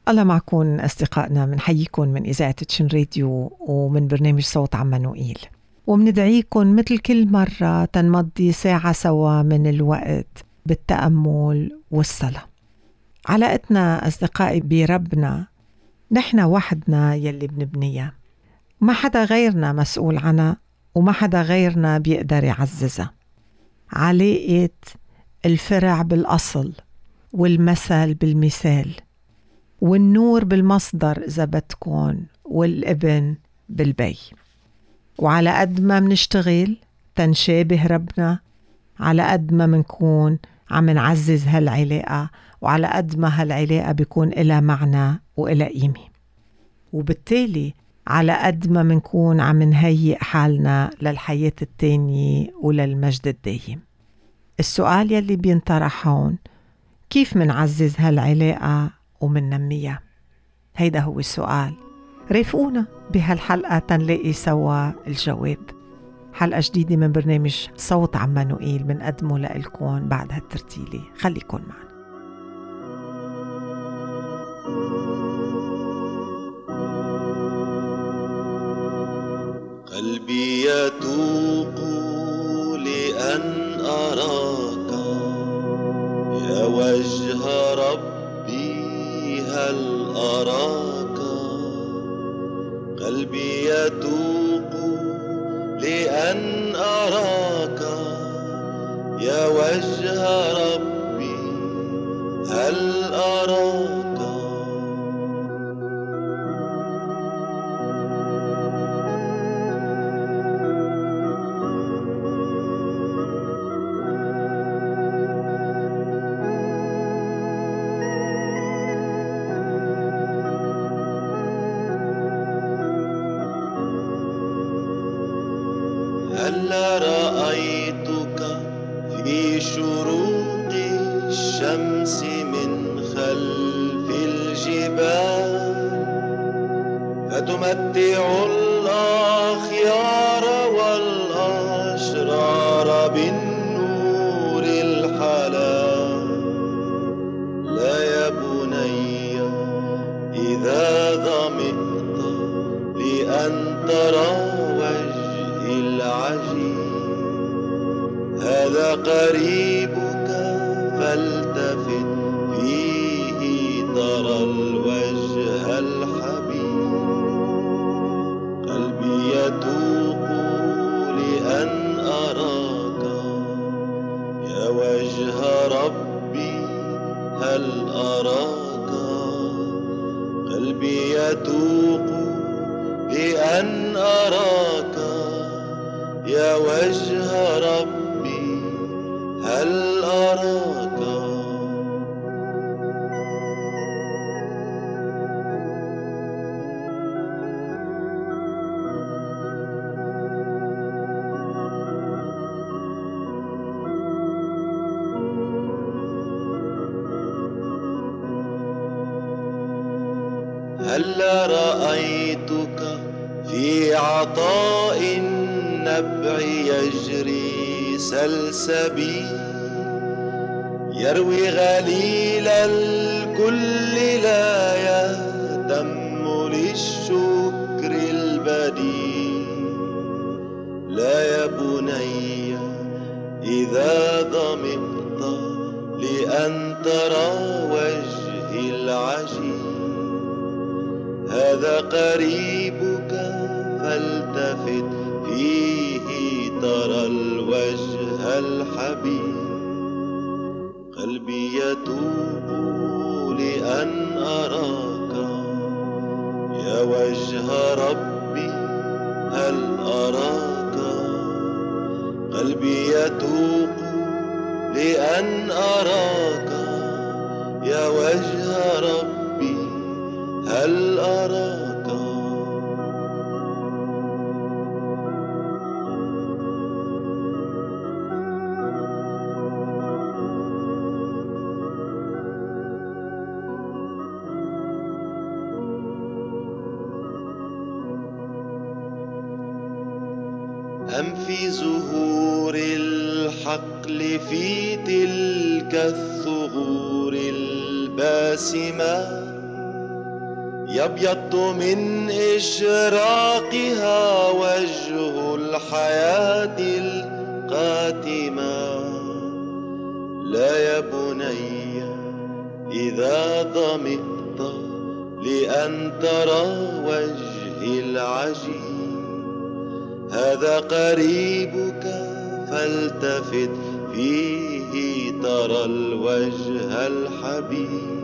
الله معكم أصدقائنا، منحييكم من إذاعة تشن راديو ومن برنامج صوت عمانوئيل، ومندعيكم مثل كل مرة تنمضي ساعة سوا من الوقت بالتأمل والصلاة. علاقتنا أصدقائي بربنا نحن وحدنا يلي بنبنيها، ما حدا غيرنا مسؤول عنها وما حدا غيرنا بيقدر يعززها. علاقة الفرع بالأصل والمثل بالمثال والنور بالمصدر إذا بدكن والابن بالبي. وعلى قد ما منشتغل تنشابه ربنا، على قد ما منكون عم نعزز هالعلاقة، وعلى قد ما هالعلاقة بيكون إلها معنى وإلها قيمة، وبالتالي على قد ما منكون عم نهيئ حالنا للحياة التانية وللمجد الدايم. السؤال يلي بينطرح هون، كيف منعزز هالعلاقة ومننميها؟ هيدا هو السؤال. رافقونا بهالحلقة تنلاقي سوا الجواب. حلقة جديدة من برنامج صوت عمانوئيل منقدمه لإلكم بعد هالترتيلة. خليكن معنا. قلبي يتوق لأن أراك يا وجه ربي، هل أراك؟ قلبي يتوق لأن أراك يا وجه ربي، هل أراك؟ هلا رأيتك في شروق الشمس من خلف الجبال، فتمتع الأخيار والأشرار بالنور الحلال. لا يا بني إذا ظمئت لأن ترى العجيب، هذا قريبك فالتفت فيه ترى الوجه الحبيب. قلبي يتوق لأن أراك يا وجه ربي، هل أراك؟ قلبي يتوق لأن أراك يا وجه ربي، هل أراك؟ هلا رأيتك في عطاء النبع يجري سلسبيل، يروي غليل الكل لا يهتم للشكر البديل. لا يا بني إذا ضمئت لأن ترى وجهي العجيب، هذا قريبك فالتفت فيه ترى الوجه الحبيب. قلبي يتوب لأن أراك يا وجه ربي، هل أراك؟ قلبي يتوب لأن أراك يا وجه ربي، هل أراك؟ أم في زهور الحقل في تلك الثغور الباسمة يبيض من إشراقها وجه الحياة القاتمة. لا يا بني إذا ظمئت لأن ترى وجهي العجيب، هذا قريبك فالتفت فيه ترى الوجه الحبيب.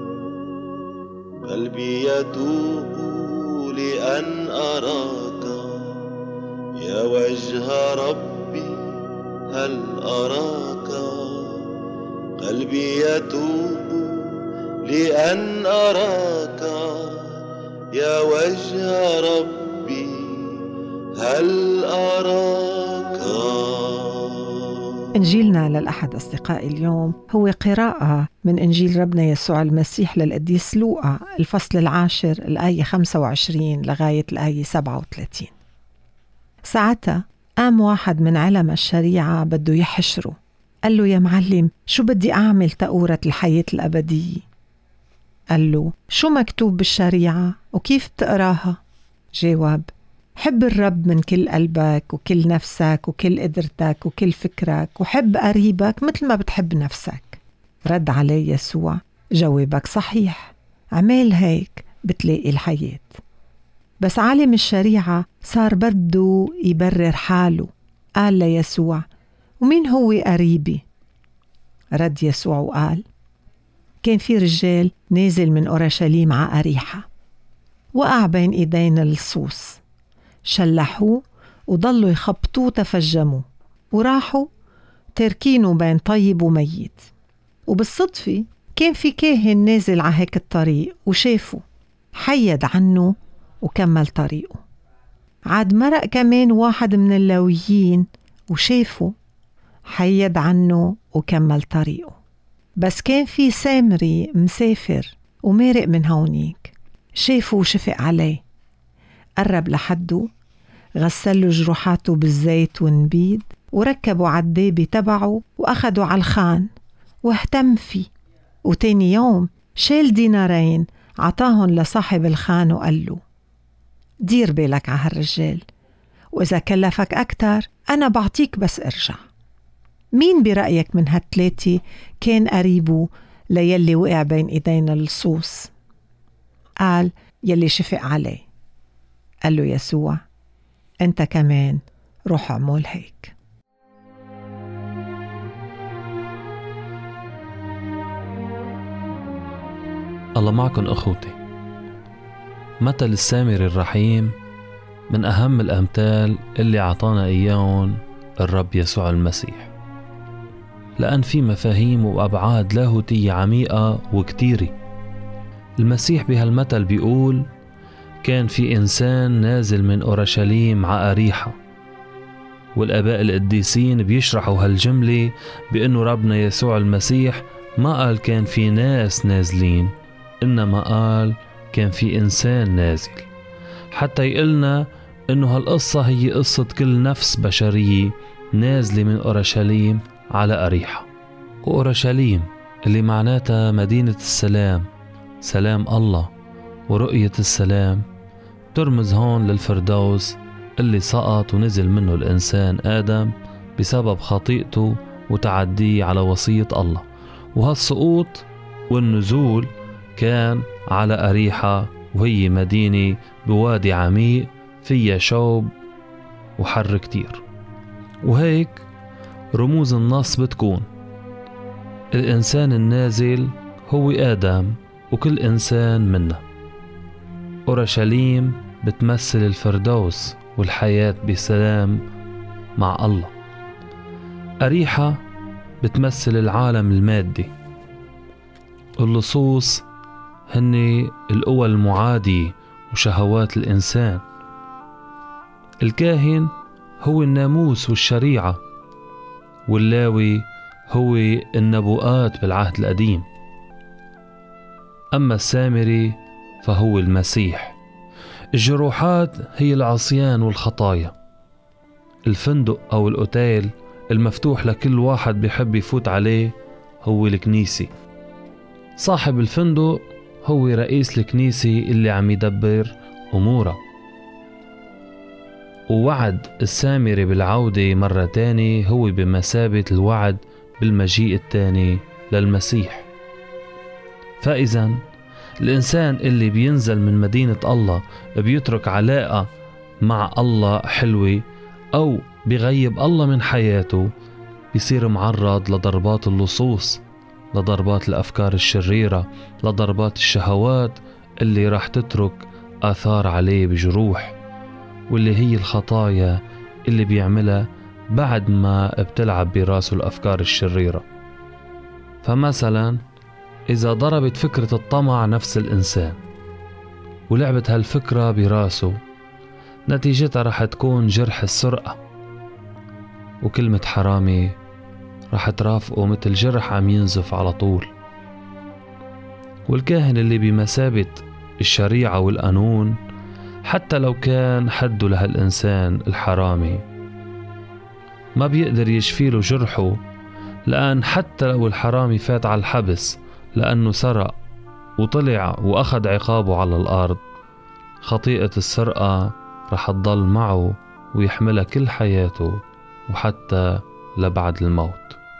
قلبي يتوب لأن أراك يا وجه ربي، هل أراك؟ قلبي يتوب لأن أراك يا وجه ربي، هل أراك؟ إنجيلنا للأحد أصدقائي اليوم هو قراءة من إنجيل ربنا يسوع المسيح للقديس لوقا الفصل 10 الآية 25 لغاية الآية 37. ساعتها قام واحد من علماء الشريعة بده يحشره، قال له: يا معلم، شو بدي أعمل تأورة الحياة الأبدية؟ قال له: شو مكتوب بالشريعة وكيف بتقراها؟ جاوب: حب الرب من كل قلبك وكل نفسك وكل قدرتك وكل فكرك، وحب قريبك مثل ما بتحب نفسك. رد عليه يسوع: جوابك صحيح، عمل هيك بتلاقي الحياة. بس عالم الشريعة صار بده يبرر حاله، قال ليسوع: ومين هو قريبي؟ رد يسوع وقال: كان في رجال نازل من أورشليم على أريحة، وقع بين إيدين اللصوص، شلحوه وضلوا يخبطوه تفجموا، وراحوا تركينه بين طيب وميت. وبالصدفة كان في كاهن نازل على هيك الطريق وشافه، حيد عنه وكمل طريقه. عاد مرق كمان واحد من اللاويين وشافه، حيد عنه وكمل طريقه. بس كان في سامري مسافر ومارق من هونيك، شافه وشفق عليه، قرب لحده، غسله جروحاته بالزيت والنبيد، وركبوا عالدابة تبعه وأخدوا على الخان واهتم فيه. وتاني يوم شال دينارين عطاهن لصاحب الخان وقال له: دير بالك على هالرجال، وإذا كلفك أكتر أنا بعطيك بس ارجع. مين برأيك من هالثلاثة كان قريبه ليلي وقع بين إيدينا اللصوص؟ قال: يلي شفق عليه. قال له يسوع: أنت كمان روح اعمل هيك. الله معكم أخوتي. مثل السامري الرحيم من أهم الأمثال اللي عطانا إياهم الرب يسوع المسيح، لأن في مفاهيم وأبعاد لاهوتية عميقة وكتيرة. المسيح بهالمثل بيقول: كان في إنسان نازل من أورشليم على أريحة. والآباء القديسين بيشرحوا هالجملة بأنه ربنا يسوع المسيح ما قال كان في ناس نازلين، إنما قال كان في إنسان نازل، حتى يقلنا إنه هالقصة هي قصة كل نفس بشرية نازلة من أورشليم على أريحة. وأورشليم اللي معناتها مدينة السلام، سلام الله ورؤية السلام، ترمز هون للفردوس اللي سقط ونزل منه الإنسان آدم بسبب خطيئته وتعديه على وصية الله. وهالسقوط والنزول كان على أريحة، وهي مدينة بوادي عميق فيها شوب وحر كتير. وهيك رموز النص بتكون: الإنسان النازل هو آدم وكل إنسان منا. أورشليم بتمثل الفردوس والحياة بسلام مع الله. أريحة بتمثل العالم المادي. اللصوص هن القوى المعادية وشهوات الإنسان. الكاهن هو الناموس والشريعة، واللاوي هو النبوءات بالعهد القديم. أما السامري فهو المسيح. الجروحات هي العصيان والخطايا. الفندق أو الأوتيل المفتوح لكل واحد بيحب يفوت عليه هو الكنيسة. صاحب الفندق هو رئيس الكنيسة اللي عم يدبر أمورها. ووعد السامري بالعودة مرة تاني هو بمثابة الوعد بالمجيء التاني للمسيح. فإذا الإنسان اللي بينزل من مدينة الله بيترك علاقة مع الله حلوة أو بيغيب الله من حياته، بيصير معرض لضربات اللصوص، لضربات الأفكار الشريرة، لضربات الشهوات اللي راح تترك آثار عليه بجروح، واللي هي الخطايا اللي بيعملها بعد ما بتلعب براسه الأفكار الشريرة. فمثلا إذا ضربت فكرة الطمع نفس الإنسان ولعبت هالفكرة براسه، نتيجتها رح تكون جرح السرقة، وكلمة حرامي رح ترافقه مثل جرح عم ينزف على طول. والكاهن اللي بمثابة الشريعة والقانون، حتى لو كان حده لهالإنسان الحرامي، ما بيقدر يشفيله جرحه، لأن حتى لو الحرامي فات على الحبس لأنه سرق وطلع وأخذ عقابه على الأرض، خطيئة السرقة رح تضل معه ويحملها كل حياته وحتى لبعد الموت.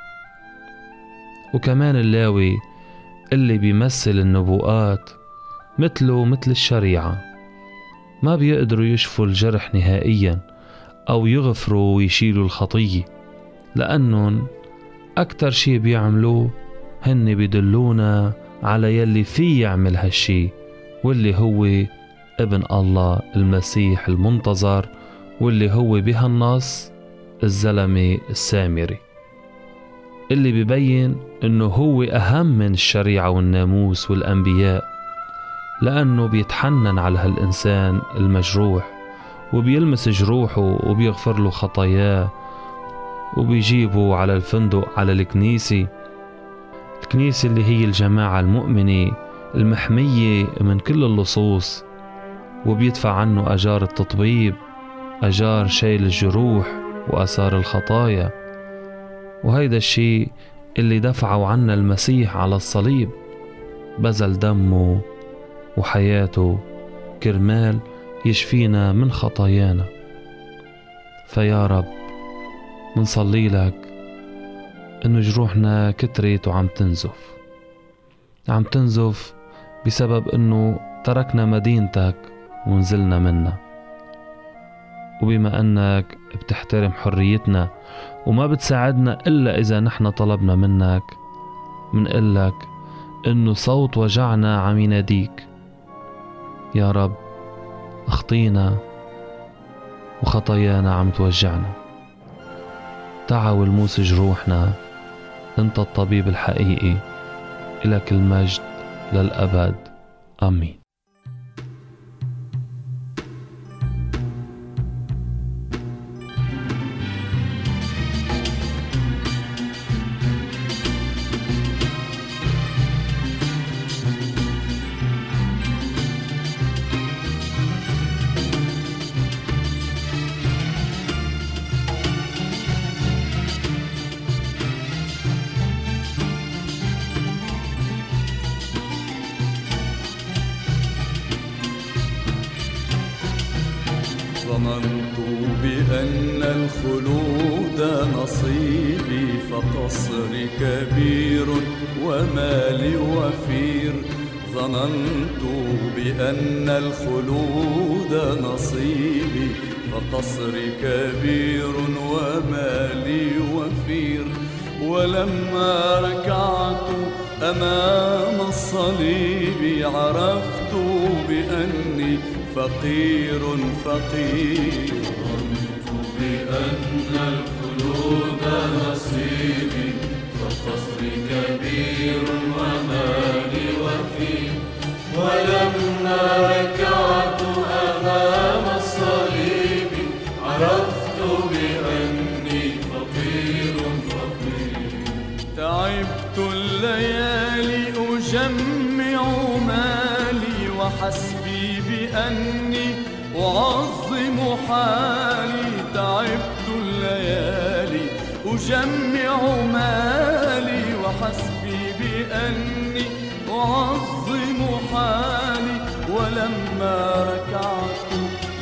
وكمان اللاوي اللي بيمثل النبوءات مثله مثل الشريعة، ما بيقدروا يشفوا الجرح نهائيا أو يغفروا ويشيلوا الخطية، لأنهم أكتر شي بيعملوه هن بيدلونا على يلي فيه يعمل هالشي، واللي هو ابن الله المسيح المنتظر، واللي هو بهالنص الزلمة السامري، اللي بيبين انه هو اهم من الشريعة والناموس والانبياء، لانه بيتحنن على هالانسان المجروح وبيلمس جروحه وبيغفر له خطاياه، وبيجيبه على الفندق على الكنيسة اللي هي الجماعة المؤمنة المحمية من كل اللصوص، وبيدفع عنه أجار التطبيب، أجار شيل الجروح وأثار الخطايا. وهيدا الشيء اللي دفعه عنا المسيح على الصليب، بذل دمه وحياته كرمال يشفينا من خطايانا. فيا رب منصلي لك إنه جروحنا كترت وعم تنزف بسبب إنه تركنا مدينتك ونزلنا منها. وبما أنك بتحترم حريتنا وما بتساعدنا إلا إذا نحن طلبنا منك، منقلك إنه صوت وجعنا عم يناديك. يا رب أخطينا وخطايانا عم توجعنا، تعا والموس جروحنا، أنت الطبيب الحقيقي، إلك المجد للأبد، آمين. ظننت بأن الخلود نصيبي، فقصري كبير ومالي وفير. ظننت بأن الخلود نصيبي، فقصري كبير ومالي وفير. ولما ركعت أمام الصليب، عرفت بأني فقير. ظننت بأن الخلود نصيبي، فقصري كبير ومالي وفير. ولما ركعت أمام الصليب، عرفت بأني فقير. تعبت الليالي أجمع مالي، وحسبي بأني أعظم حالي. تعبت الليالي أجمع مالي، وحسبي بأني أعظم حالي.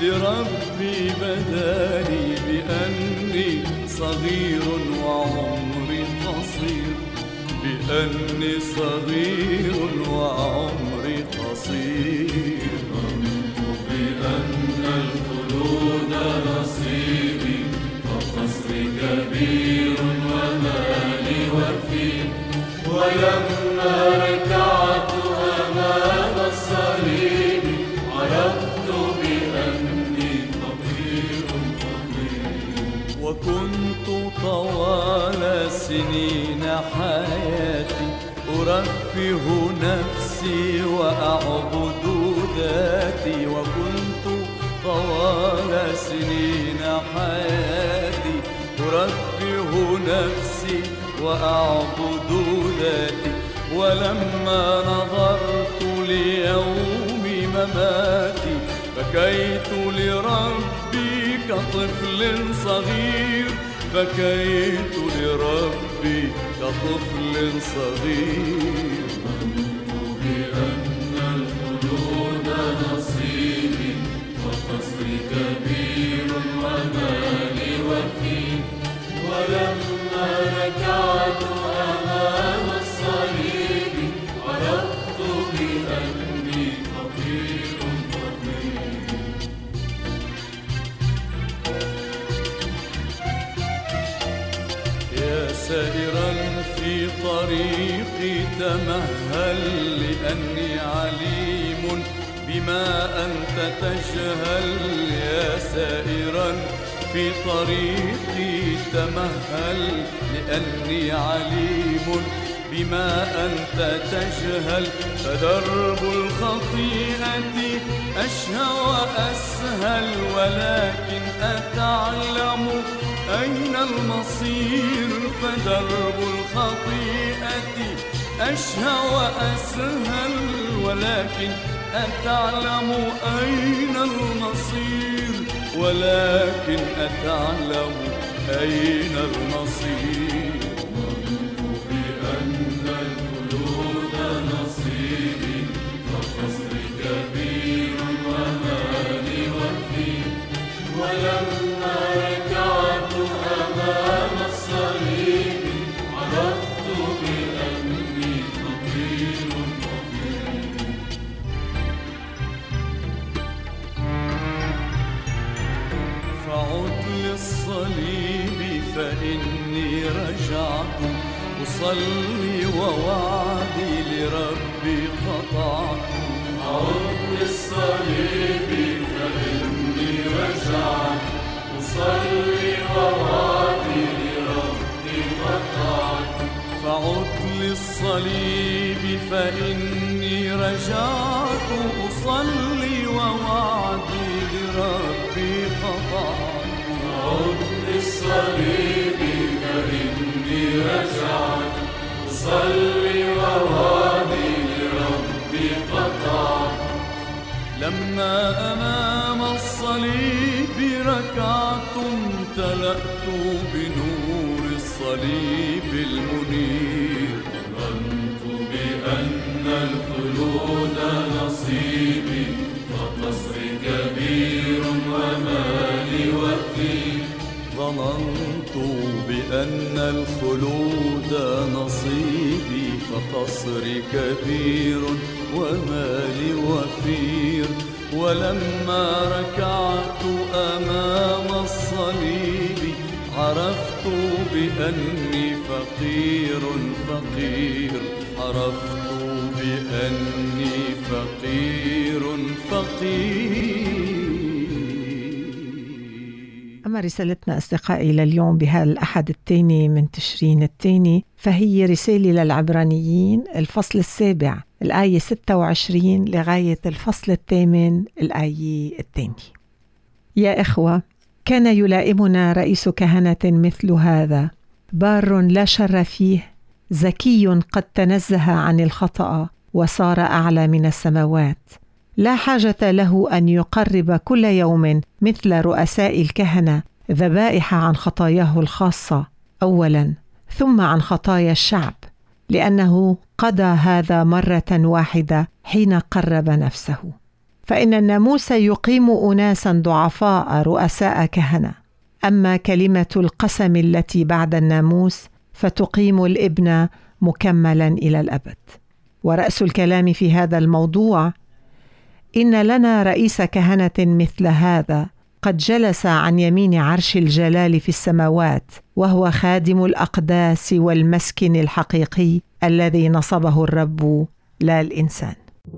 لربي بدالي بأني صغير وعمري قصير، بأني صغير وعمري قصير. ظننت بأن الخلود نصيبي، فقصري كبير ومالي وفير. ولما ركعت أمام الصليب، عرفت بأني فقير فقير. وكنت طوال سنين حياتي أرفه نفسي وأعبد ذاتي. وكنت طوال سنين حياتي أرفه نفسي وأعبد ذاتي. ولما نظرت ليوم مماتي، بكيت لربي كطفل صغير، بكيت لربي كطفل صغير. ظننت بأن الخلود نصيبي، وقصري كبير ومالي وفير. ولما ركعت أمام الصليب، عرفت بأني فقير فقير. يا سائرا في طريقي تمهل، لأني عليم بما أنت تجهل. يا سائرا في طريقي تمهل، لأني عليم بما أنت تجهل. فدرب الخطيئة أشهى وأسهل، ولكن أتعلم أين المصير. فدرب الخطيئة أشهى وأسهل، ولكن أتعلم أين المصير. ولكن أتعلم أين المصير. ظننت بأن الخلود نصيبي، فقصري كبير ومالي وفير. ولما ركعت أمام الصليب، عرفت بأني فقير فقير. فعد للصليب فإني رجعت أصلي، ووعدي لربي قطعت. عد للصليب فإني رجعت أصلي، ووعدي لربي قطعت. فعد للصليب فإني رجعت أصلي، ووعدي لربي قطعت. عد للصليب فإني رجعت أصلي، ووعدي لربي قطعت. لما أمام الصليب ركعت، امتلأت بنور الصليب المنير. ظننت بأن الخلود نصيبي، وقصري كبير ومالي وفير. ظننت بأن الخلود نصيبي، فقصري كبير ومالي وفير. ولما ركعت أمام الصليب، عرفت بأني فقير فقير. عرفت بأني فقير فقير. أما رسالتنا أصدقائي لليوم بهذا الأحد الثاني من تشرين الثاني، فهي رسالة للعبرانيين الفصل 7 الآية 26 لغاية الفصل 8 الآية 2. يا إخوة، كان يلائمنا رئيس كهنة مثل هذا، بار لا شر فيه، زكي قد تنزه عن الخطأ وصار أعلى من السماوات. لا حاجة له أن يقرب كل يوم مثل رؤساء الكهنة ذبائح عن خطاياه الخاصة أولا، ثم عن خطايا الشعب، لأنه قضى هذا مرة واحدة حين قرب نفسه. فإن الناموس يقيم أناسا ضعفاء رؤساء كهنة، أما كلمة القسم التي بعد الناموس فتقيم الابن مكملا إلى الأبد. ورأس الكلام في هذا الموضوع: إن لنا رئيس كهنة مثل هذا قد جلس عن يمين عرش الجلال في السماوات، وهو خادم الأقداس والمسكن الحقيقي الذي نصبه الرب لا الإنسان.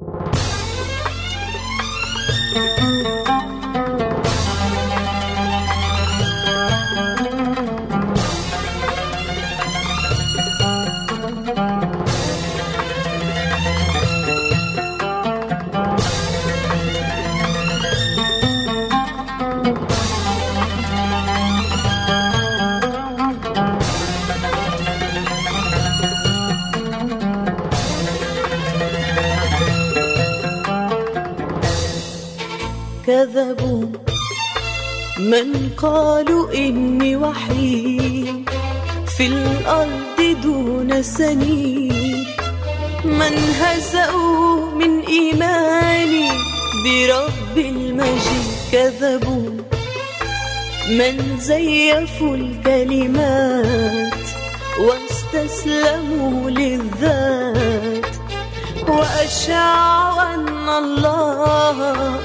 كذبوا من قالوا إني وحيد في الأرض دون سنين، من هزأوا من إيماني برب المجيد. كذبوا من زيفوا الكلمات واستسلموا للذات، وأشاعوا أن الله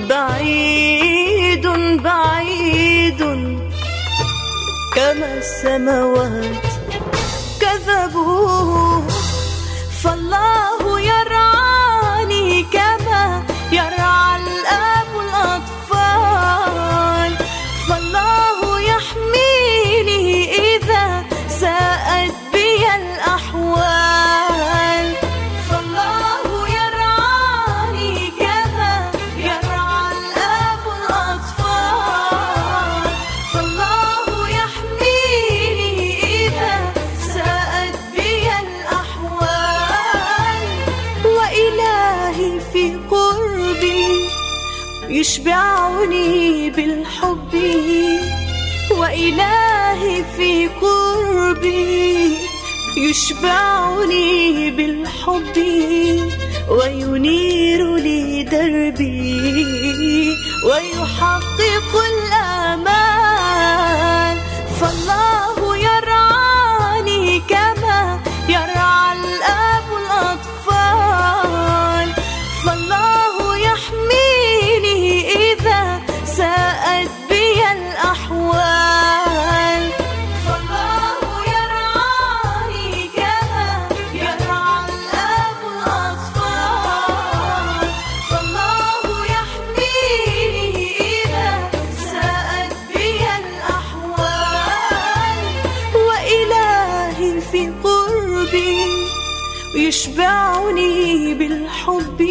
بعيد بعيد كما السماوات. كذبوا فالله يرعاني كما يرعى الأب الأطفال، فالله يحميني إذا ساءت بي الأحوال، فالله يرعاني كما يرعى الأب الأطفال، فالله يحميني إذا ساءت بي الأحوال. وإلهي في قربي يشبعني بالحب، وإلهي في قربي يشبعني بالحب، وينير لي دربي ويحقق الآمال. فالله يرعاني كما يرعى الأب الأطفال، فالله يحميني إذا ساءت بي الأحوال، فالله يرعاني كما يرعى الأب الأطفال، فالله يحميني إذا ساءت بي الأحوال. وإلهي في قربي يشبعني بالحب،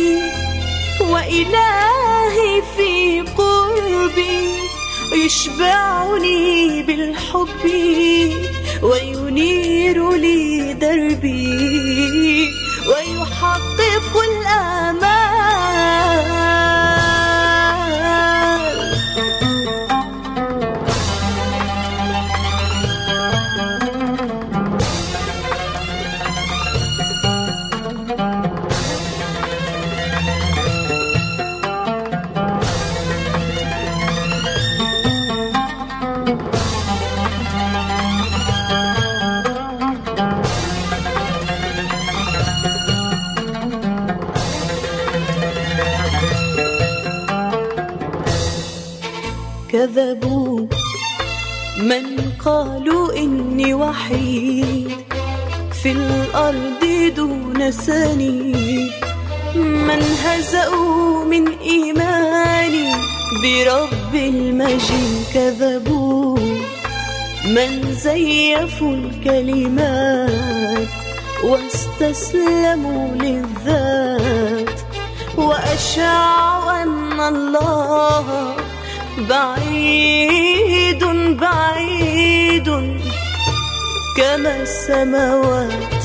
وإلهي في قربي يشبعني بالحب، وينير لي دربي ويحقق الآمال. كذبوا من قالوا إني وحيد في الأرض دون سنين، من هزأوا من إيماني برب المجيد. كذبوا من زيفوا الكلمات واستسلموا للذات، وأشاعوا أن الله بعيد بعيد كما السماوات.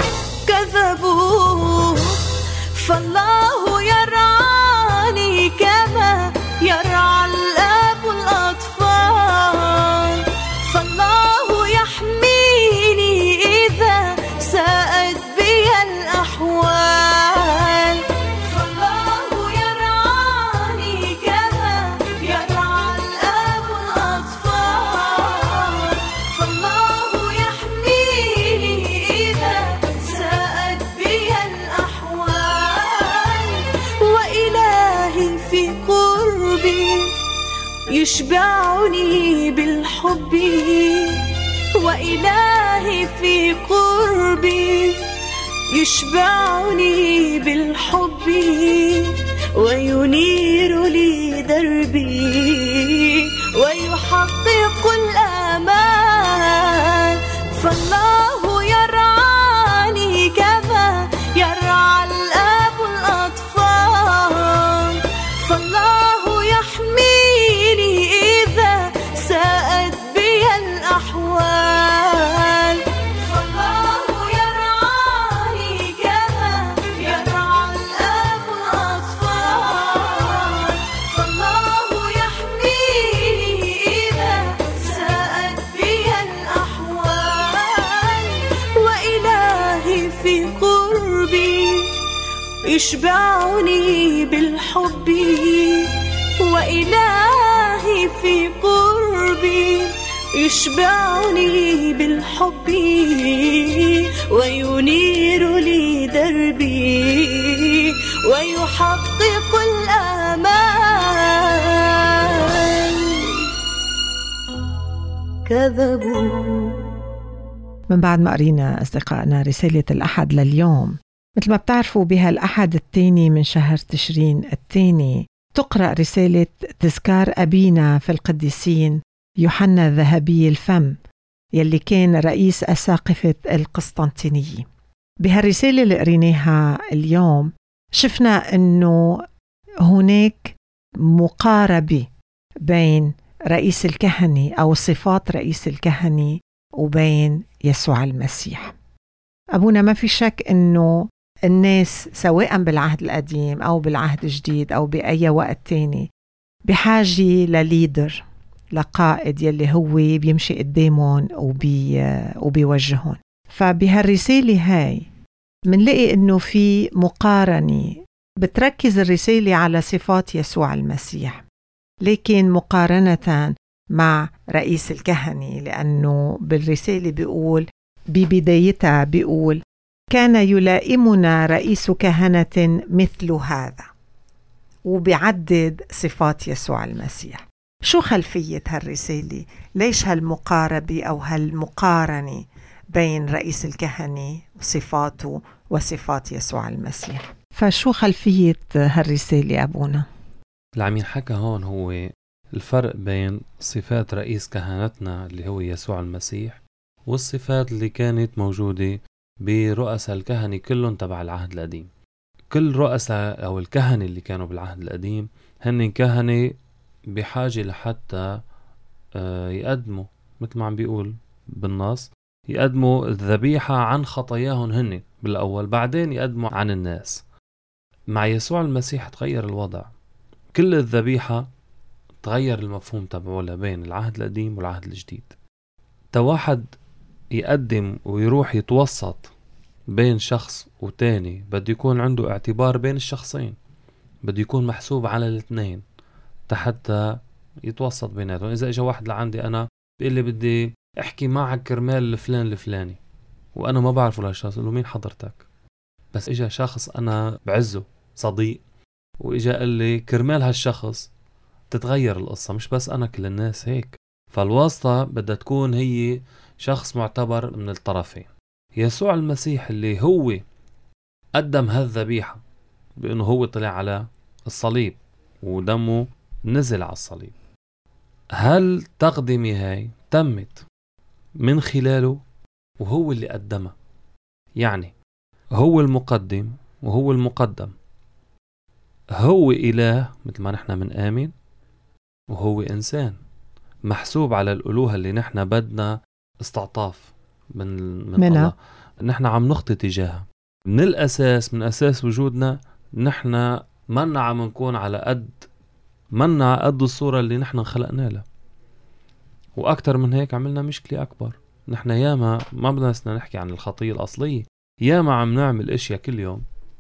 كذبوا فالله يرعاني كما يرعى الأب الأطفال، فالله يحميني إذا ساءت بي الأحوال، فالله يرعاني يشبعني بالحب، وإلهي في قربي يشبعني بالحب، وينير لي دربي ويحقق الآمال. فالله يرعاني كما يرعى الآب الأطفال، فالله يحميني إذا ساءت بي الأحوال، فالله يرعاني كما يرعى الآب الأطفال، فالله يحميني إذا ساءت بي الأحوال، وإلهي في قربي يشبعني بالحب، وإلهي في قربي يشبعني بالحب، وينير لي دربي ويحقق الآمال. كذبوا. من بعد ما قرينا أصدقائنا رسالة الأحد لليوم، مثل ما بتعرفوا بهالأحد الثاني من شهر تشرين الثاني تقرأ رسالة تذكار أبينا في القديسين يوحنا الذهبي الفم يلي كان رئيس أساقفة القسطنطينية. بهالرسالة اللي قريناها اليوم شفنا أنه هناك مقاربة بين رئيس الكهنة أو صفات رئيس الكهنة وبين يسوع المسيح. أبونا ما في شك أنه الناس سواء بالعهد القديم أو بالعهد الجديد أو بأي وقت تاني بحاجة لليدر، لقائد يلي هو بيمشي قدامهم وبيوجهون. فبهالرسالة هاي منلاقي أنه في مقارنة بتركز الرسالة على صفات يسوع المسيح، لكن مقارنة مع رئيس الكهنة، لأنه بالرسالة بيقول ببدايتها بيقول كان يلائمنا رئيس كهنة مثل هذا، وبيعدد صفات يسوع المسيح. شو خلفية هالرسالة؟ ليش هالمقاربة أو هالمقارنة بين رئيس الكهنة وصفاته وصفات يسوع المسيح؟ فشو خلفية هالرسالة أبونا؟ اللي عم ينحكى هون هو الفرق بين صفات رئيس كهنتنا اللي هو يسوع المسيح والصفات اللي كانت موجودة برؤساء الكهنة كلهم تبع العهد القديم. كل رؤساء أو الكهنة اللي كانوا بالعهد القديم هن كهنة بحاجة لحتى يقدموا مثل ما عم بيقول بالنص، يقدموا الذبيحة عن خطاياهم هن بالأول، بعدين يقدموا عن الناس. مع يسوع المسيح تغير الوضع، كل الذبيحة تغير المفهوم تبعه بين العهد القديم والعهد الجديد. واحد يقدم ويروح يتوسط بين شخص وتاني بده يكون عنده اعتبار بين الشخصين، بده يكون محسوب على الاثنين حتى يتوسط بيناتهم. إذا إجا واحد لعندي أنا بيقول لي بدي أحكي معك كرمال الفلان الفلاني وأنا ما بعرفه لهالشخص، أقول له مين حضرتك؟ بس إجا شخص أنا بعزه صديق وإجا قال لي كرمال هالشخص، تتغير القصة. مش بس أنا، كل الناس هيك. فالواسطة بدها تكون هي شخص معتبر من الطرفين. يسوع المسيح اللي هو قدم هالذبيحة بأنه هو طلع على الصليب ودمه نزل على الصليب، هل تقدمي هاي تمت من خلاله وهو اللي قدمها؟ يعني هو المقدم وهو المقدم، هو إله مثل ما نحن من آمن، وهو إنسان محسوب على الألوهة اللي نحن بدنا استعطاف من الله. نحن عم نخطي تجاهها من الأساس، من أساس وجودنا نحن منا عم نكون على قد الصورة اللي نحن خلقنا لها. وأكتر من هيك عملنا مشكلة أكبر. نحن ياما ما بدنا نحكي عن الخطية الأصلية، ياما عم نعمل إشياء كل يوم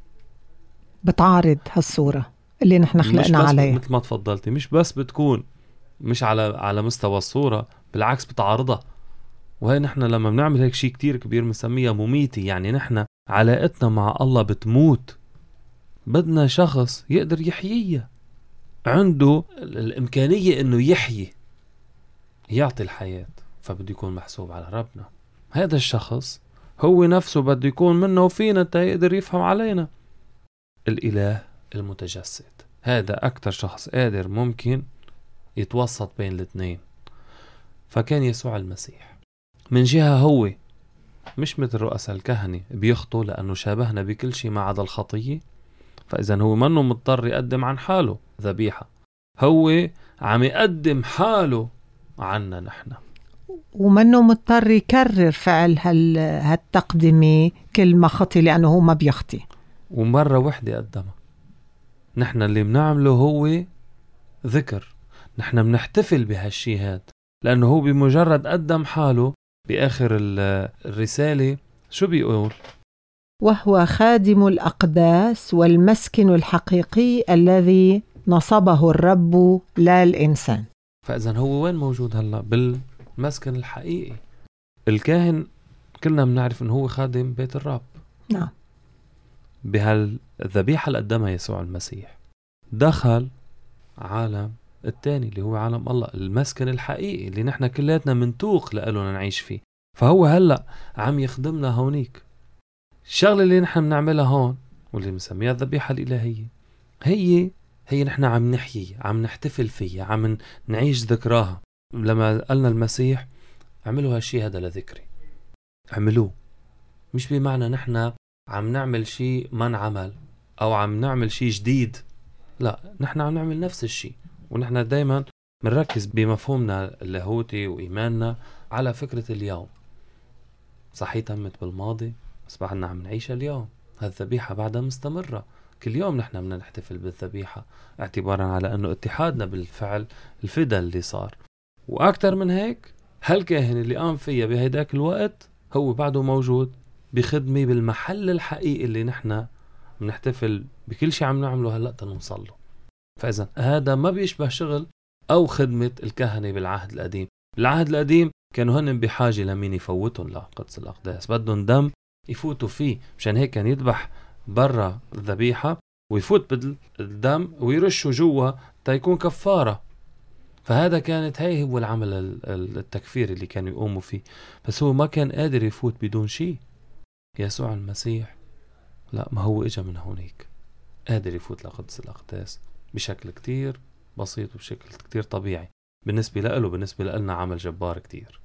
بتعارض هالصورة اللي نحن خلقنا عليها. مثل ما تفضلتي، مش بس بتكون مش على مستوى الصورة، بالعكس بتعارضها. وهي نحن لما بنعمل هيك شيء كتير كبير بنسميها مميتي، يعني نحن علاقتنا مع الله بتموت. بدنا شخص يقدر يحييها، عنده الإمكانية إنه يحيي يعطي الحياة، فبده يكون محسوب على ربنا. هذا الشخص هو نفسه بده يكون منه وفينا تقدر يفهم علينا. الإله المتجسد هذا أكتر شخص قادر ممكن يتوسط بين الاثنين. فكان يسوع المسيح من جهة هو مش مثل رؤساء الكهنة بيخطوا لأنه شابهنا بكل شيء ما عدا الخطية، فإذا هو منه مضطر يقدم عن حاله ذبيحة، هو عم يقدم حاله عنا نحن، ومنه مضطر يكرر فعل هالتقدمة كل ما خطي لأنه هو ما بيخطي، ومرة وحدة قدمها. نحن اللي بنعمله هو ذكر، نحن بنحتفل بهالشي هاد لأنه هو بمجرد قدم حاله بآخر الرسالة شو بيقول؟ وهو خادم الأقداس والمسكن الحقيقي الذي نصبه الرب لا الإنسان. فإذا هو وين موجود هلأ؟ بالمسكن الحقيقي. الكاهن كلنا بنعرف إنه هو خادم بيت الرب. نعم. بهالذبيحة اللي قدمها يسوع المسيح دخل عالم التاني اللي هو عالم الله، المسكن الحقيقي اللي نحن كلاتنا منتوق لألنا نعيش فيه. فهو هلأ عم يخدمنا هونيك. الشغلة اللي نحن بنعملها هون واللي بنسميها الذبيحة الإلهية هي نحن عم نحيي، عم نحتفل فيها، عم نعيش ذكراها. لما قالنا المسيح اعملوا هالشي هذا لذكري، اعملوه. مش بمعنى نحن عم نعمل شيء ما نعمل أو عم نعمل شيء جديد، لا، نحن عم نعمل نفس الشيء. ونحن دايما منركز بمفهومنا اللاهوتي وإيماننا على فكرة اليوم. صحيح تمت بالماضي بس بعدنا عم نعيش اليوم. هالذبيحة بعدها مستمرة، كل يوم نحن بدنا نحتفل بالذبيحة اعتبارا على أنه اتحادنا بالفعل الفدا اللي صار. وأكتر من هيك هالكاهن اللي قام فيها بهيداك الوقت هو بعده موجود بخدمة بالمحل الحقيقي اللي نحن بنحتفل بكل شيء عم نعمله هلأ تنوصل له. فإذا هذا ما بيشبه شغل أو خدمة الكهنة بالعهد القديم. بالعهد القديم كانوا هن بحاجة لمين يفوتهم لقدس الأقداس، بدهم دم يفوتوا فيه، مشان هيك كان يذبح برا الذبيحة ويفوت بالدم ويرشوا جوا تيكون كفارة. فهذا كانت هي هو العمل التكفير اللي كانوا يقوموا فيه. بس هو ما كان قادر يفوت بدون شيء. يسوع المسيح لا، ما هو إجا من هونيك قادر يفوت لقدس الأقداس بشكل كتير بسيط وبشكل كتير طبيعي. بالنسبة له بالنسبة لنا عمل جبار كتير.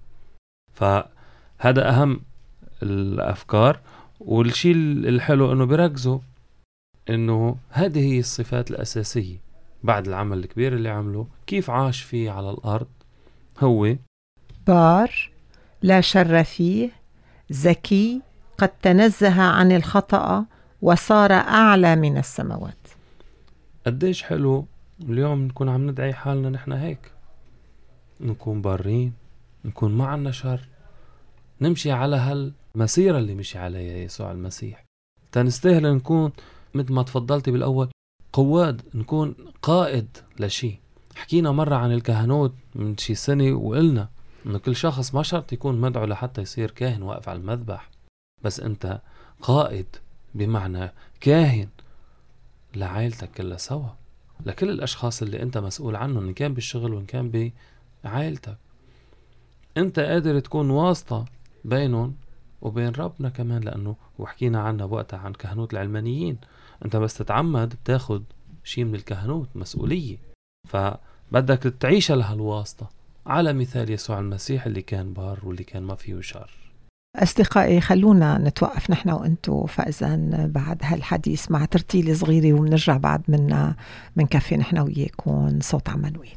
فهذا أهم الأفكار. والشيء الحلو أنه بركزوا أنه هذه هي الصفات الأساسية بعد العمل الكبير اللي عمله. كيف عاش فيه على الأرض؟ هو بار لا شر فيه، ذكي، قد تنزه عن الخطأ وصار أعلى من السماوات. قديش حلو اليوم نكون عم ندعي حالنا نحن هيك، نكون بارين، نكون ما عنا شر، نمشي على هالمسيرة اللي مشي عليها يسوع المسيح. تنستاهل نكون مثل ما تفضلتي بالأول قواد، نكون قائد لشي. حكينا مرة عن الكهنوت من شي سنة وقلنا إنه كل شخص ما شرط يكون مدعو لحتى يصير كاهن واقف على المذبح، بس أنت قائد بمعنى كاهن لعائلتك كلها سوا، لكل الأشخاص اللي أنت مسؤول عنهم، إن كان بالشغل وإن كان بعائلتك. أنت قادر تكون واسطة بينهم وبين ربنا كمان، لأنه وحكينا عنها وقتها عن كهنوت العلمانيين. أنت بس تتعمد بتاخد شيء من الكهنوت، مسؤولية، فبدك تعيش لها الواسطة على مثال يسوع المسيح اللي كان بار واللي كان ما فيه شر. أصدقائي، خلونا نتوقف نحن وأنتو فإذا بعد هالحديث مع ترتيلة صغيرة ومنرجع بعد منا منكفي نحن وياكم صوت عمانويل.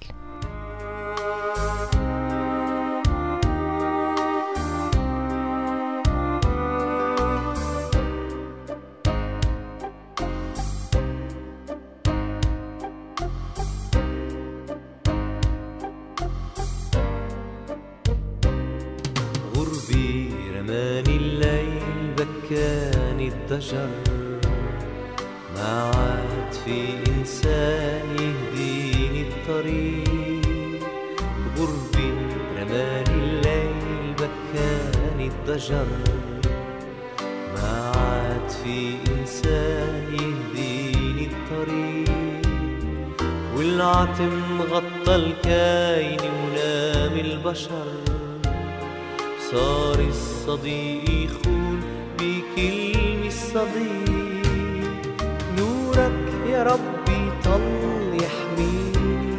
كان الضجر ما عاد في إنسان يهديني الطريق. بغربي رماني الليل بكاني الضجر ما عاد في إنسان يهديني الطريق. والعتم غطى الكاين ونام البشر، صار الصديق يخون بكلمة الصديق. نورك يا ربي طل يحميني،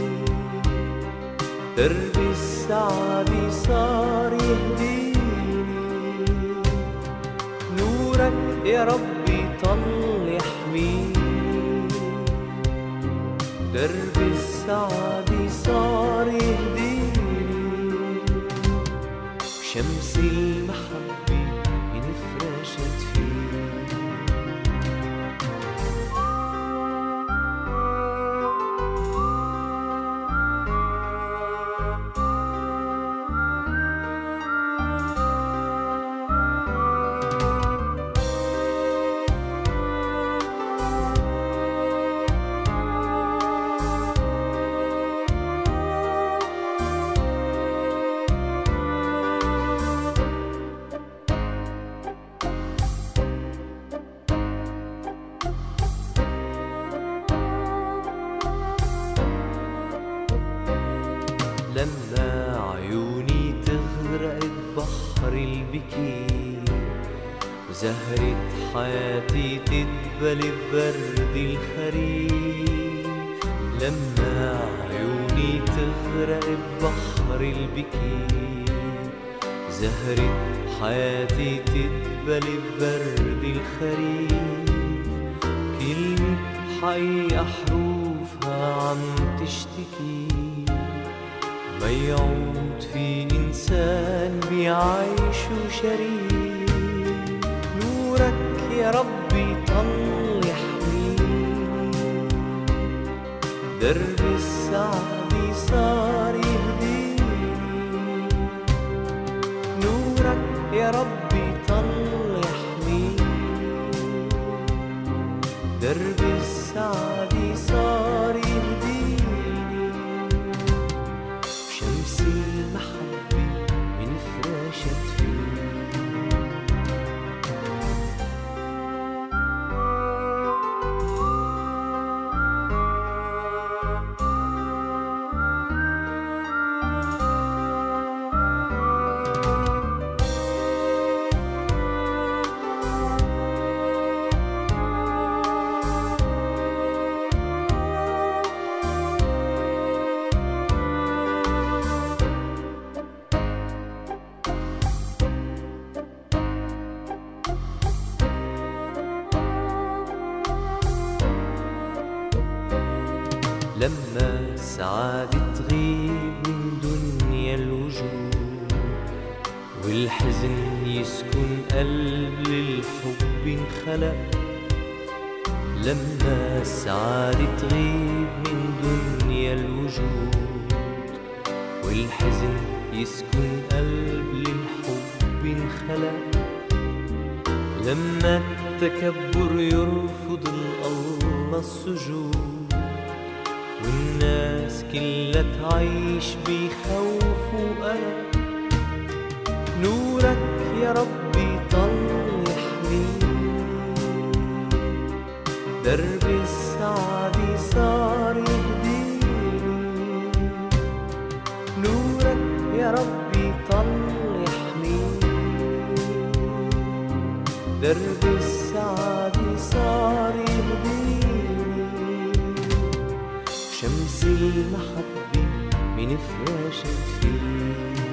درب السعادة صار يهديني. نورك يا ربي طل يحميني، درب السعادة صار يهديني. شمس المحبة انفرشت فيه، لما عيوني تغرق ببحر البكير، وزهرة حياتي تدبل ببرد الخريف. لما عيوني تغرق ببحر البكير، زهرة حياتي تدبل ببرد الخريف. كلمة حقيقة حروفها عم تشتكي، ما يعود في إنسان بيعيش شريف. نورك يا ربي طل يحميني، درب السعادة صار يهديني. نورك يا ربي طل يحميني، درب السعادة صار يهديني. شمس المحبة انفرشت فيه، لما السعادة تغيب من دنيا الوجود، والحزن يسكن قلب للحب انخلق. لما السعادة تغيب من دنيا الوجود، والحزن يسكن قلب للحب انخلق. لما التكبر يرفض الله السجود، والناس كلها تعيش بخوف وقلق. نورك يا ربي طل يحميني، درب السعادة صار يهديني. نورك يا ربي طل يحميني، درب السعادة صار يهديني. شمس المحبة منفرشت فيه،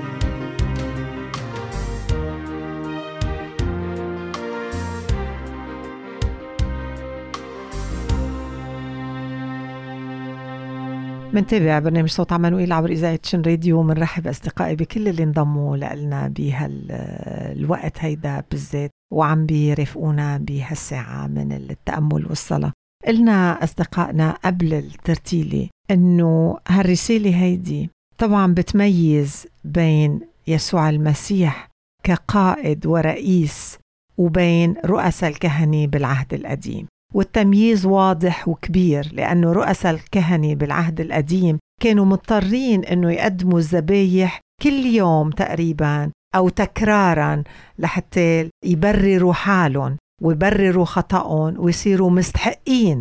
منتابع برنامج صوت عمانوئيل عبر إذاعة شن راديو. منرحب أصدقائي بكل اللي انضموا لنا بهالوقت هيدا بالذات، وعم بيرافقونا بهالساعة من التأمل والصلاة. قلنا أصدقائنا قبل الترتيلة إنه هالرسالة هيدي طبعا بتميز بين يسوع المسيح كقائد ورئيس وبين رؤساء الكهنة بالعهد القديم، والتمييز واضح وكبير، لأنه رؤساء الكهنة بالعهد القديم كانوا مضطرين أنه يقدموا الذبايح كل يوم تقريبا أو تكرارا لحتى يبرروا حالهم ويبرروا خطأهم ويصيروا مستحقين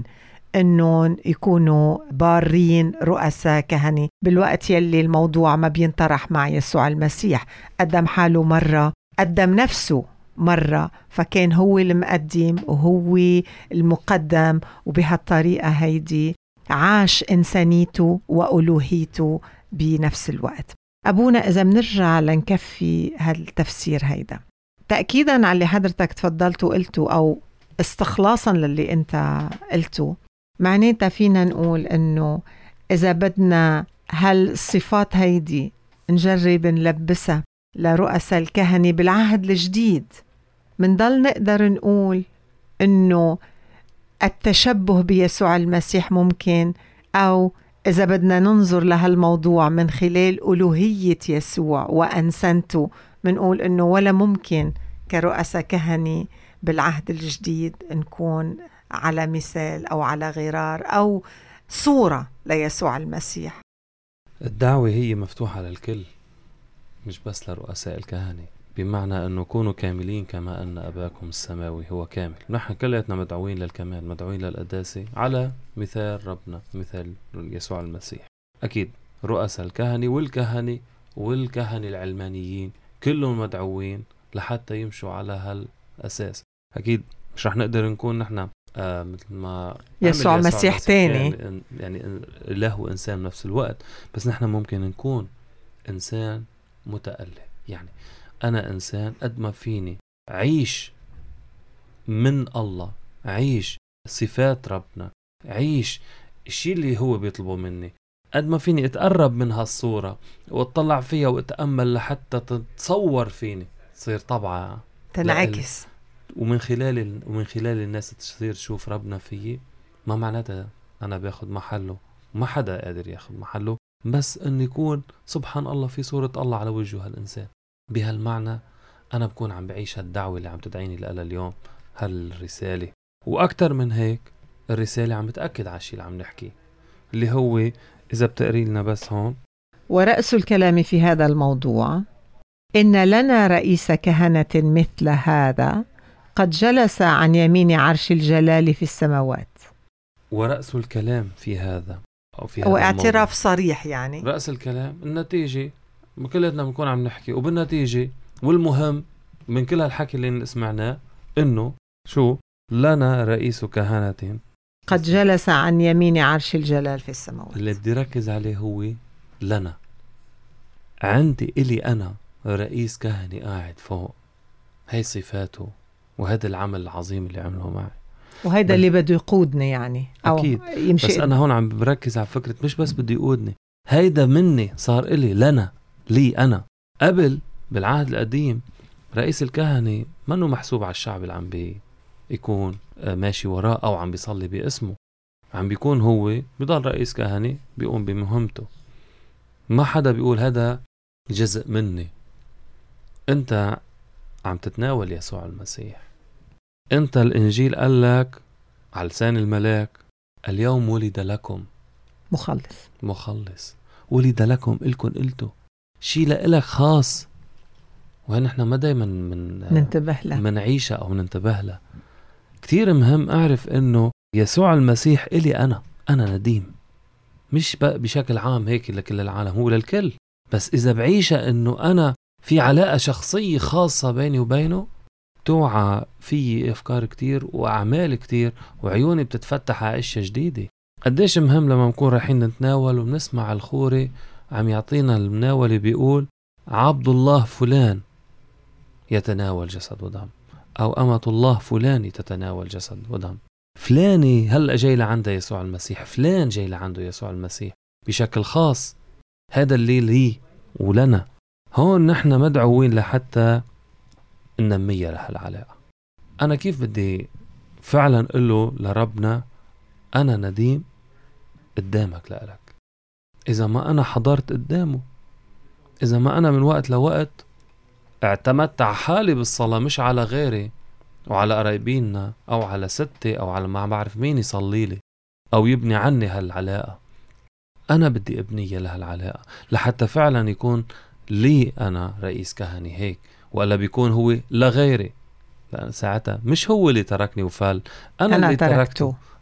إنه يكونوا بارين رؤساء كهنة بالوقت يلي الموضوع ما بينطرح مع يسوع المسيح. قدم حاله مرة، قدم نفسه مرة، فكان هو المقدم وهو المقدم، وبهالطريقة هيدي عاش إنسانيته وألوهيته بنفس الوقت. أبونا إذا منرجع لنكفي هالتفسير هيدا تأكيداً على اللي حضرتك تفضلت وقلته أو استخلاصاً للي أنت قلته، معناتها فينا نقول إنه إذا بدنا هالصفات هيدي نجرب نلبسها لرؤساء الكهنة بالعهد الجديد، منضل نقدر نقول إنه التشبه بيسوع المسيح ممكن، أو إذا بدنا ننظر لهالموضوع من خلال ألوهية يسوع وأنسنته منقول إنه ولا ممكن كرؤساء كهنة بالعهد الجديد نكون على مثال أو على غرار أو صورة ليسوع المسيح. الدعوة هي مفتوحة للكل، مش بس لرؤساء الكهنة، بمعنى أنه كونوا كاملين كما أن أباكم السماوي هو كامل. نحن كلنا مدعوين للكمال، مدعوين للقداسة على مثال ربنا، مثال يسوع المسيح. أكيد رؤساء الكهنة والكهنة العلمانيين كلهم مدعوين لحتى يمشوا على هالأساس. أكيد مش رح نقدر نكون نحن مثل ما يسوع المسيح تاني، يعني الله وإنسان نفس الوقت، بس نحن ممكن نكون إنسان متأله. يعني أنا إنسان قد ما فيني عيش من الله، عيش صفات ربنا، عيش الشيء اللي هو بيطلبه مني، قد ما فيني اتقرب من هالصورة واتطلع فيها واتأمل لحتى تتصور فيني تصير طبعا تنعكس، ومن خلال الناس تصير تشوف ربنا فيي. ما معناتها أنا باخد محله، ما حدا قادر ياخد محله، بس أن يكون سبحان الله في صورة الله على وجه هالإنسان. بهالمعنى أنا بكون عم بعيش هالدعوة اللي عم تدعيني لها اليوم، هالرسالة. وأكتر من هيك الرسالة عم بتأكد على الشيء اللي عم نحكي، اللي هو إذا بتقري لنا بس هون: ورأس الكلام في هذا الموضوع إن لنا رئيس كهنة مثل هذا قد جلس عن يمين عرش الجلال في السماوات. ورأس الكلام في هذا أو اعتراف صريح، يعني رأس الكلام النتيجة كلنا بنكون عم نحكي، وبالنتيجة والمهم من كل هالحكي اللي سمعناه إنه شو لنا رئيس كهنة قد جلس عن يمين عرش الجلال في السماوات. اللي بدي ركز عليه هو لنا. عندي إلي أنا رئيس كهنة قاعد فوق، هاي صفاته وهذا العمل العظيم اللي عمله معي، وهذا اللي بده يقودني يعني أو أكيد. يمشي. بس أنا هون عم بركز على فكرة مش بس بده يقودني، هيدا مني صار إلي، لنا، لي أنا. قبل بالعهد القديم رئيس الكهنة منه محسوب على الشعب اللي عم بيكون ماشي وراه أو عم بيصلي باسمه، عم بيكون هو بيضل رئيس كهنة بيقوم بمهمته. ما حدا بيقول هذا جزء مني. أنت عم تتناول يسوع المسيح، أنت الإنجيل قال لك على لسان الملاك: اليوم ولد لكم مخلص، ولد لكم، إلكن قلتوا شيء لإلك خاص، وهنا احنا ما دايما ننتبه له، منعيشها أو ننتبه له. كتير مهم أعرف إنه يسوع المسيح إلي أنا نديم، مش بشكل عام هيك لكل العالم، هو للكل. بس إذا بعيشها إنه أنا في علاقة شخصية خاصة بيني وبينه، توعى في أفكار كتير وأعمال كتير وعيوني بتتفتح على أشياء جديدة. قديش مهم لما نكون رايحين نتناول وبنسمع الخوري عم يعطينا المناولة بيقول: عبد الله فلان يتناول جسد ودم، أو أمة الله فلان تتناول جسد ودم. فلاني هلأ جاي لعنده يسوع المسيح، فلان جاي لعنده يسوع المسيح بشكل خاص. هذا اللي لي ولنا. هون نحن مدعوين لحتى ننميها لهالعلاقة. أنا كيف بدي فعلا قله لربنا: أنا نديم قدامك لألك. إذا ما أنا حضرت قدامه، إذا ما أنا من وقت لوقت اعتمدت على حالي بالصلاة مش على غيري وعلى قرايبيننا أو على ستي أو على ما بعرف مين يصلي لي أو يبني عني هالعلاقة، أنا بدي أبنيها لهالعلاقة لحتى فعلا يكون لي أنا رئيس كهني هيك، ولا بيكون هو لغيري، لأن ساعتها مش هو اللي تركني وفال، أنا اللي تركته.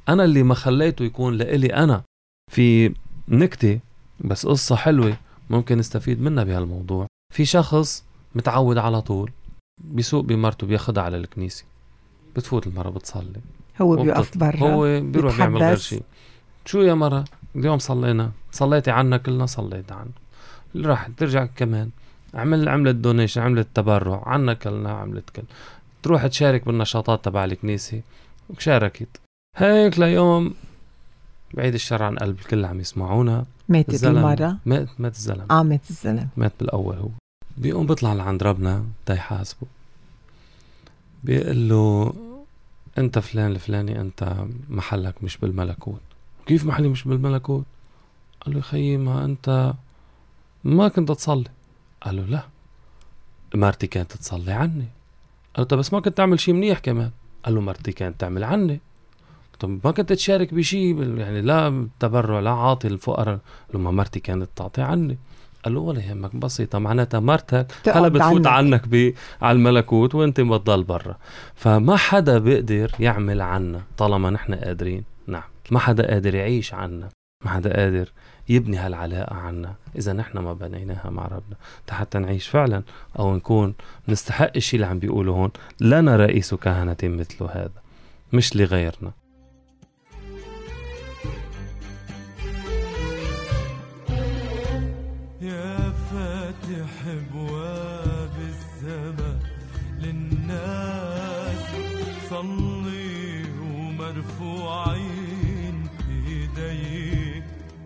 أنا اللي ما خليته يكون لإلي أنا. في نكتة بس قصة حلوة ممكن نستفيد منها بهالموضوع. في شخص متعود على طول بيسوق بمرته بياخدها على الكنيسة، بتفوت المرة بتصلي، هو بيقف برا، هو بيروح يعمل غير شيء. شو يا مرة اليوم صلينا، صليتي عنا كلنا، صليت عنا، اللي راح ترجع كمان عملت دونيشن، عملت تبرع عنا كلنا، عملت كل، تروح تشارك بالنشاطات تبع الكنيسة وشاركت. هيك ليوم بعيد الشر عن قلب الكل عم يسمعونا، ماتت المرة، مات الزلم، مات الزلم، مات بالأول. هو بيقوم بيطلع لعند ربنا تا يحاسبه، بيقول له أنت فلان الفلاني، أنت محلك مش بالملكوت. كيف محلي مش بالملكوت؟ قال له خيي ما أنت ما كنت تصلي. قال له لا، مرتي كانت تصلي عني. قال له طب بس ما كنت تعمل شيء منيح كمان. قال له مرتي كانت تعمل عني. طب ما كنت تشارك بشيء يعني لا تبرع لا عاطي الفقراء. قال له ما مرتي كانت تعطي عني. قال له ولا يهمك، بسيطة، معناتها مرتك هلا بتفوت عنك على الملكوت وانت بتضل برا. فما حدا بيقدر يعمل عنا طالما نحن قادرين. نعم، ما حدا قادر يعيش عنا، ما حدا قادر يبني هالعلاقة عنا إذا نحن ما بنيناها مع ربنا حتى نعيش فعلا أو نكون نستحق الشيء اللي عم بيقوله هون. لنا رئيس كهنة مثل هذا، مش لغيرنا. يا فاتح أبواب السماء للناس، صلي ومرفوعين إيديك،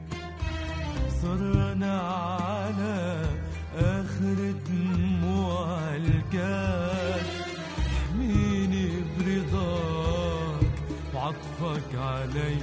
صرنا على آخر دموع الكاس، احميني برضاك وعطفك علي.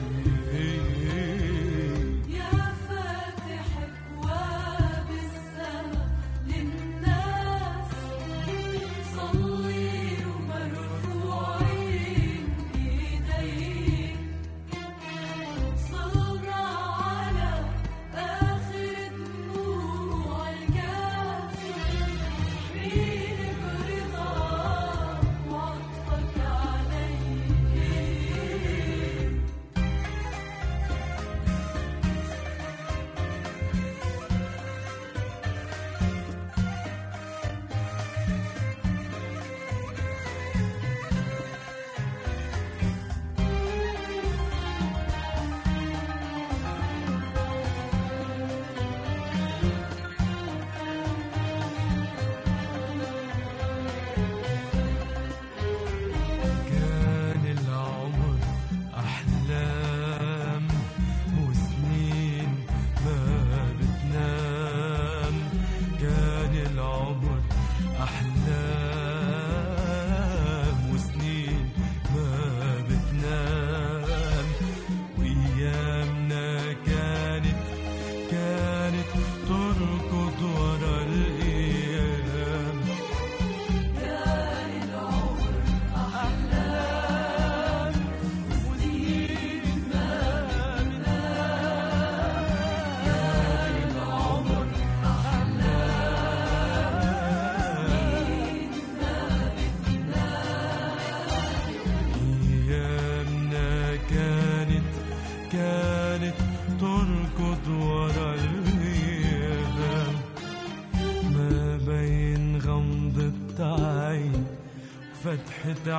فتحة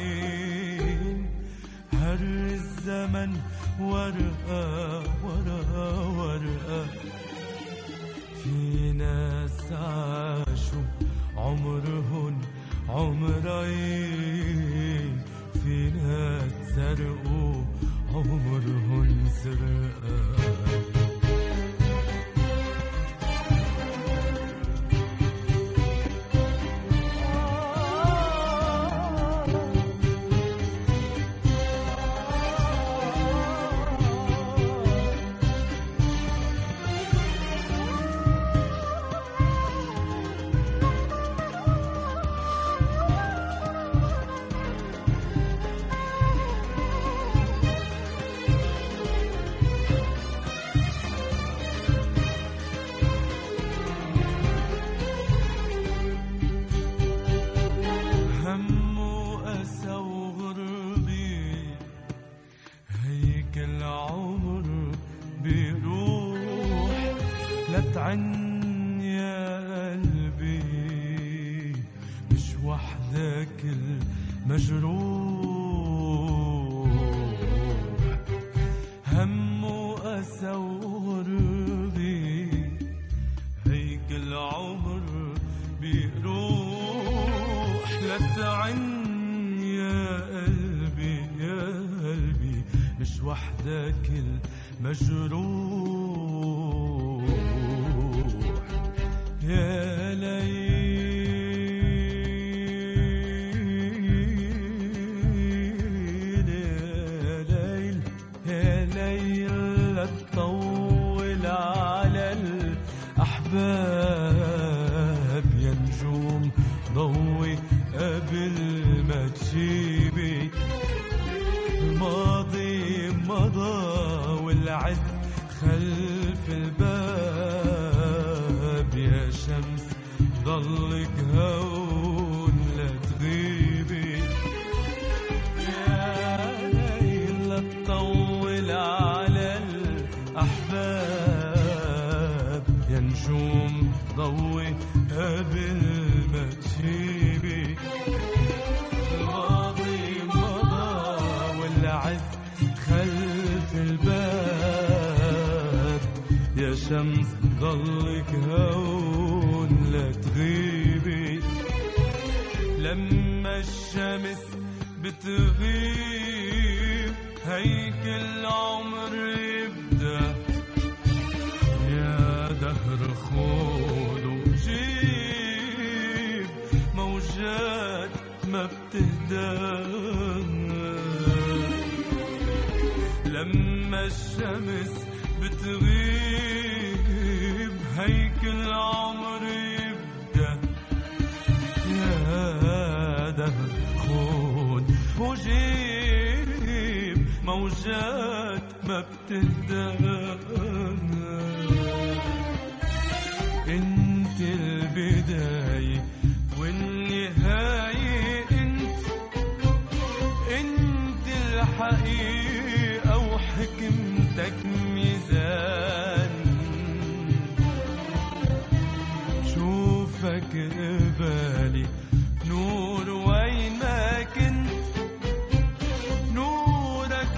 عين هر الزمن ورقة ورقة ورقة، في ناس عاشوا عمرهن عمرين، في ناس سرقوا عمرهن سرقة. وحدك المجروح، هم وأسى وغربي هيك العمر بيروح. لا تعن يا قلبي يا قلبي، مش وحدك المجروح. يا ليل يا ليل يا ليل، لا تطول على الأحباب، يا نجوم ضوي قبل ما تجيبي. الماضي مضى والعز خلف الباب، يا شمس ضلك هون لا تغيبي. يا ليل لا تطول على الأحباب، يا نجوم ضوي قبل ما تجيبي. الماضي مضى والعز خلف الباب، يا شمس ضلك هون لا تغيبي. لما الشمس بتغيب هيك العمر يبدأ، يا دهر خود وجيب موجات ما بتهدى. لما الشمس بتغيب هيك العمر يبدأ، يا دهر خود وجيب موجات ما بتهدى. انت البداية والنهاية، انت الحقيقة وحكمتك ميزان. شوفك قبالي نور وين ما كنت، نورك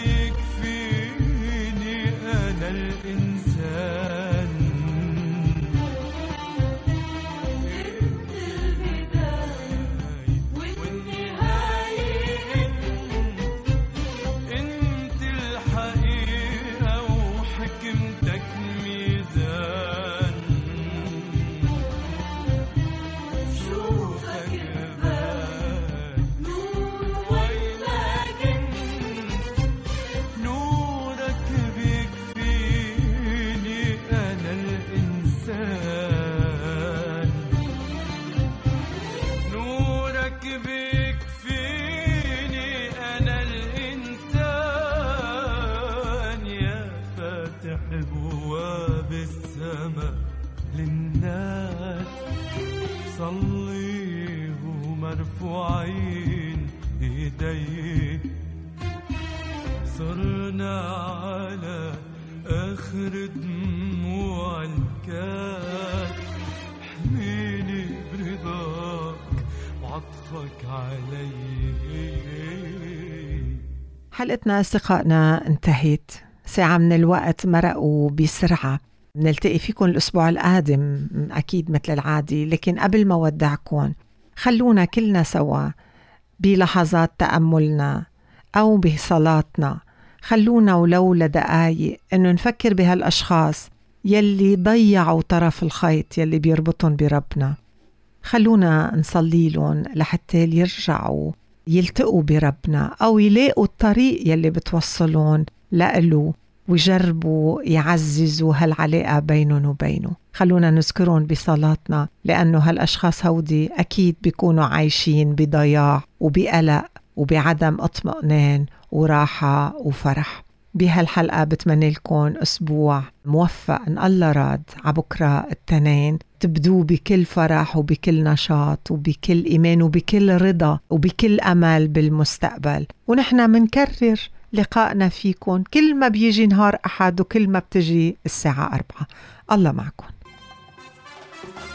بيكفيني أنا الإنسان. انت البداية والنهاية، انت الحقيقة وحكمتك ميزان. شوفك قبالي نور وين ما كنت، نورك بيكفيني أنا الإنسان. نورك بيكفيني أنا الإنسان. يا فاتح أبواب السماء للناس، صلي ومرفوعين ايديك. صرنا على آخر دموع الكاس، احميني برضاك وعطفك علي. حلقتنا أصدقائنا انتهت. ساعة من الوقت مرقوا بسرعة. نلتقي فيكم الأسبوع القادم أكيد مثل العادي، لكن قبل ما ودعكم خلونا كلنا سوا بلحظات تأملنا أو بصلاتنا، خلونا ولو لدقايق إنه نفكر بهالأشخاص يلي ضيعوا طرف الخيط يلي بيربطهم بربنا. خلونا نصلي لهم لحتى يرجعوا يلتقوا بربنا أو يلاقوا الطريق يلي بتوصلون لإله، ويجربوا يعززوا هالعلاقة بينهم وبينه. خلونا نذكرهم بصلاتنا، لأنه هالأشخاص هودي أكيد بيكونوا عايشين بضياع وبقلق وبعدم اطمئنان وراحة وفرح. بهالحلقة بتمنى لكم أسبوع موفق إن الله راد. عبكرة التنين تبدو بكل فرح وبكل نشاط وبكل إيمان وبكل رضا وبكل أمل بالمستقبل. ونحن منكرر لقائنا فيكم كل ما بيجي نهار أحد وكل ما بتجي الساعة 4. الله معكم.